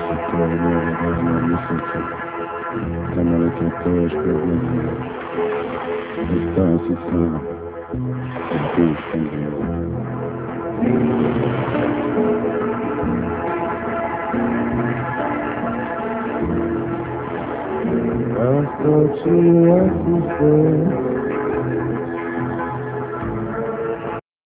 Сестра Божия должна месяца, Камарата Тошка Божия, Христа Сестра, Сестра Божия. Восточный Иисусе,